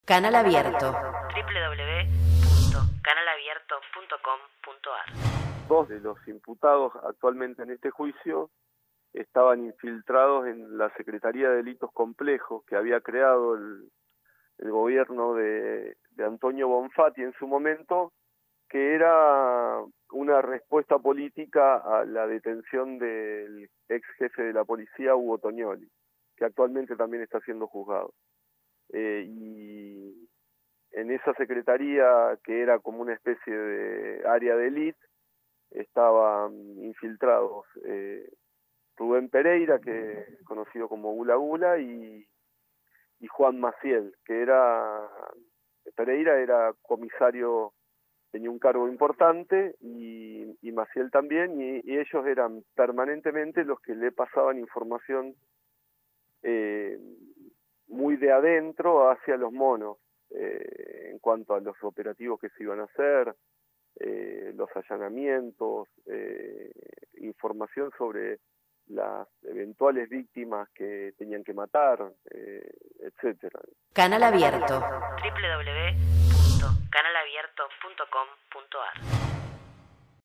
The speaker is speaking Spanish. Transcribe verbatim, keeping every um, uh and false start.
Canal Abierto. doble u doble u doble u punto canal abierto punto com punto a r. Dos de los imputados actualmente en este juicio estaban infiltrados en la Secretaría de Delitos Complejos que había creado el, el gobierno de, de Antonio Bonfatti en su momento, que era una respuesta política a la detención del ex jefe de la policía, Hugo Tognoli, que actualmente también está siendo juzgado. Eh, y en esa secretaría, que era como una especie de área de élite, estaban infiltrados eh, Rubén Pereira, que es conocido como Gula Gula, y, y Juan Maciel, que era, Pereira era comisario, tenía un cargo importante, y, y Maciel también, y, y ellos eran permanentemente los que le pasaban información eh, muy de adentro hacia los monos, eh, en cuanto a los operativos que se iban a hacer, eh, los allanamientos, eh, información sobre las eventuales víctimas que tenían que matar, eh, etcétera. Canal Abierto. doble u doble u doble u punto canal abierto punto com punto a r.